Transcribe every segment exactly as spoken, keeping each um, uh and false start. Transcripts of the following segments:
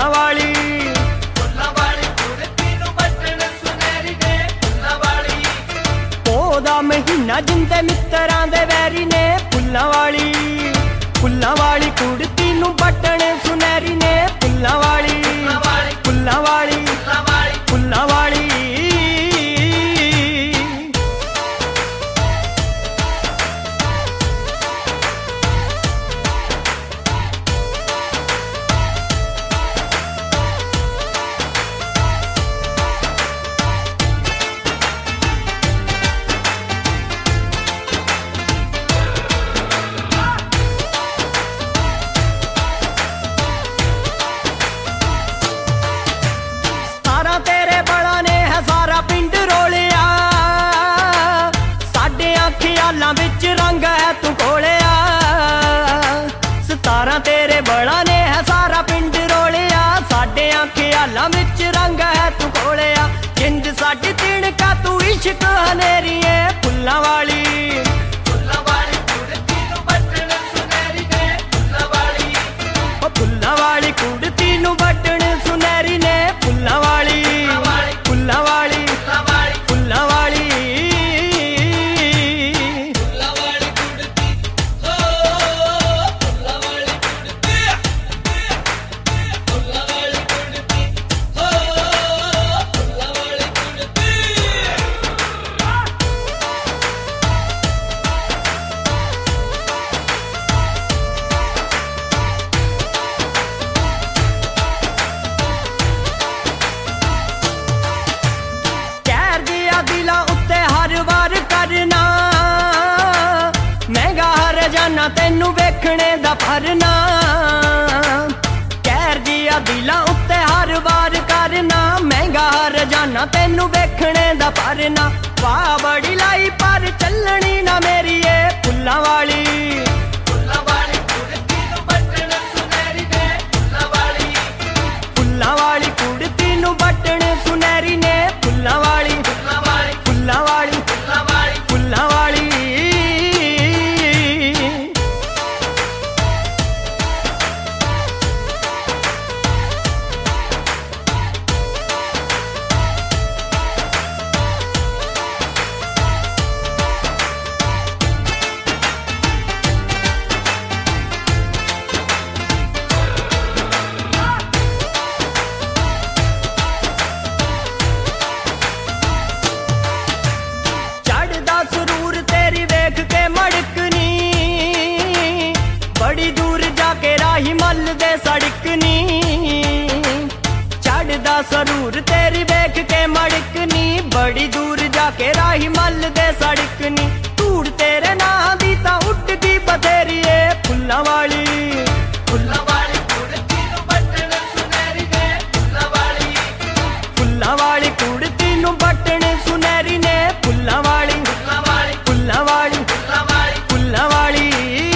ਫੁੱਲਾਂ ਵਾਲੀ ਫੁੱਲਾਂ ਵਾਲੀ ਕੁੜਤੀ ਨੂੰ ਬਟਨ ਸੁਨਹਿਰੀ ਦੇ ਫੁੱਲਾਂ ਵਾਲੀ ਉਹਦਾ ਮਹੀਨਾ ਜਿੰਦੇ ਮਿੱਤਰਾਂ ਦੇ ਵੈਰੀ ਨੇ ਫੁੱਲਾਂ ਵਾਲੀ ਫੁੱਲਾਂ ਵਾਲੀ ਕੁੜਤੀ ਨੂੰ ਬਟਨ ਸੁਨਹਿਰੀ ਨੇ ਫੁੱਲਾਂ ਵਾਲੀ ਫੁੱਲਾਂ ਵਾਲੀ ਫੁੱਲਾਂ ਵਾਲੀ ਫੁੱਲਾਂ ਵਾਲੀ ਫੁੱਲਾਂ ਵਾਲੀ ਤੇਰੇ ਬਲਾਂ ਨੇ ਹੈ ਸਾਰਾ ਪਿੰਡ ਰੋਲਿਆ ਸਾਡਿਆਂ ਖਿਆਲਾਂ ਵਿੱਚ ਰੰਗ ਹੈ ਤੂੰ ਘੋਲਿਆ ਸਤਾਰਾਂ ਤੇਰੇ ਬਲਾਂ ਨੇ ਹੈ ਸਾਰਾ ਪਿੰਡ ਰੋਲਿਆ ਸਾਡਿਆਂ ਖਿਆਲਾਂ ਵਿੱਚ ਰੰਗ ਹੈ ਤੂੰ ਘੋਲਿਆ ਜਿੰਦ ਸਾਡੀ ਤਿਣਕਾ ਤੂੰ ਇਸ਼ਕ ਹਨੇਰੀਏ ਫੁੱਲਾਂ ਵਾਲੀ ਫੁੱਲਾਂ ਵਾਲੀ ਕੁੜਤੀ ਨੂੰ ਬਟਨ ਸੁਨਹਿਰੀ ਦੇ ਫੁੱਲਾਂ ਵਾਲੀ ਉਹ ਫੁੱਲਾਂ ਵਾਲੀ ਕੁੜਤੀ ਨੂੰ ਬਟਨ ਸੁਨਹਿਰੀ ਨੇ ਫੁੱਲਾਂ ਵਾਲੀ ਫੁੱਲਾਂ ਵਾਲੀ ਫੁੱਲਾਂ ਵਾਲੀ ਫੁੱਲਾਂ ਵਾਲੀ ਫੁੱਲਾਂ ਵਾਲੀ ਕੁੜਤੀ ਹੋ ਫੁੱਲਾਂ ਵਾਲੀ ਕੁੜਤੀ ਫੁੱਲਾਂ ਵਾਲੀ ਕੁੜਤੀ ਹੋ ਫੁੱਲਾਂ ਵਾਲੀ ਕੁੜਤੀ ਕਹਿਰ ਜਿਹਾ ਦਿਲਾਂ ਉੱਤੇ ਹਰ ਵਾਰ ਕਰਨਾ ਮਹਿੰਗਾ ਹਰ ਜਾਨਾ ਤੈਨੂੰ ਵੇਖਣੇ ਦਾ ਫਰਨਾ ਕਹਿਰ ਜਿਹਾ ਦਿਲਾਂ ਉੱਤੇ ਹਰ ਵਾਰ ਕਰਨਾ ਮਹਿੰਗਾ ਹਰ ਜਾਨਾ ਤੈਨੂੰ ਵੇਖਣੇ ਦਾ ਫਰਨਾ ਵਾਹ ਬੜੀ ਲਾਈ ਪਰ ਚੱਲਣੀ ਨਾ ਮੇਰੀ ਏ ਫੁੱਲਾਂ ਵਾਲੀ ਫੁੱਲਾਂ ਵਾਲੀ ਕੁੜਤੀ ਨੂੰ ਬਟਨ ਸੁਨਹਿਰੀ ਦੇ ਫੁੱਲਾਂ ਵਾਲੀ ਫੁੱਲਾਂ ਵਾਲੀ ਕੁੜਤੀ ਨੂੰ ਬਟਨ ਸੁਨਹਿਰੀ ਨੇ ਫੁੱਲਾਂ ਵਾਲੀ ਫੁੱਲਾਂ ਵਾਲੀ ਫੁੱਲਾਂ ਵਾਲੀ ਫੁੱਲਾਂ ਵਾਲੀ ਫੁੱਲਾਂ ਵਾਲੀ ਚੜਦਾ ਸਰੂਰ ਤੇਰੀ ਵੇਖ ਕੇ ਮੜਕਨੀ ਬੜੀ ਦੂਰ ਜਾ ਕੇ ਰਾਹੀ ਮੱਲ ਦੇ ਸੜਕਨੀ ਚੜਦਾ ਸਰੂਰ ਤੇਰੀ ਵੇਖ ਕੇ ਮੜਕਨੀ ਬੜੀ ਦੂਰ ਜਾ ਕੇ ਰਾਹੀ ਮੱਲ ਦੇ ਸੜਕਨੀ ਧੂੜ ਤੇਰੇ ਨਾਂ ਦੀ ਤਾਂ ਉੱਡ ਗਈ ਬਥੇਰੀ ਏ ਫੁੱਲਾਂ ਵਾਲੀ ਫੁੱਲਾਂ ਵਾਲੀ ਕੁੜਤੀ ਨੂੰ ਬਟਨ ਸੁਨਹਿਰੀ ਦੇ ਫੁੱਲਾਂ ਵਾਲੀ ਫੁੱਲਾਂ ਵਾਲੀ ਕੁੜਤੀ ਨੂੰ ਬਟਨ ਸੁਨਹਿਰੀ ਨੇ ਫੁੱਲਾਂ ਵਾਲੀ ਫੁੱਲਾਂ ਵਾਲੀ ਫੁੱਲਾਂ ਵਾਲੀ ਫੁੱਲਾਂ ਵਾਲੀ ਫੁੱਲਾਂ ਵਾਲੀ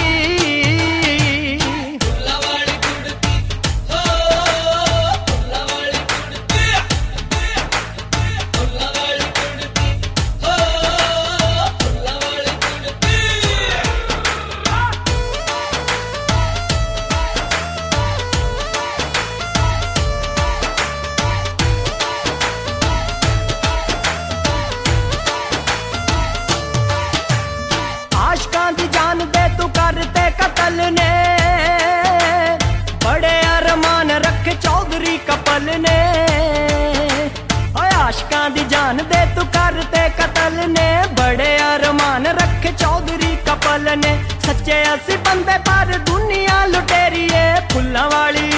ਫੁੱਲਾਂ ਵਾਲੀ ਕੁੜਤੀ ਹੋ ਫੁੱਲਾਂ ਵਾਲੀ ਕੁੜਤੀ ਫੁੱਲਾਂ ਵਾਲੀ ਕੁੜਤੀ ਹੋ ਫੁੱਲਾਂ ਵਾਲੀ ਕੁੜਤੀ ਆਸ਼ਕਾਂ ਦੀ ਜਾਨ ਦੇ ਤੂੰ ਕਰਤੇ ਕਤਲ ਨੇ ਬੜੇ ਅਰਮਾਨ ਰੱਖੇ ਚੌਧਰੀ ਕਪਲ ਨੇ ਓਏ ਆਸ਼ਕਾਂ ਦੀ ਜਾਨ ਦੇ ਤੂੰ ਕਰਤੇ ਕਤਲ ਨੇ ਬੜੇ ਅਰਮਾਨ ਰੱਖੇ ਚੌਧਰੀ ਕਪਲ ਨੇ ਸੱਚੇ ਅਸੀਂ ਬੰਦੇ ਪਰ ਦੁਨੀਆ ਲੁਟੇਰੀਏ ਫੁੱਲਾਂ ਵਾਲੀ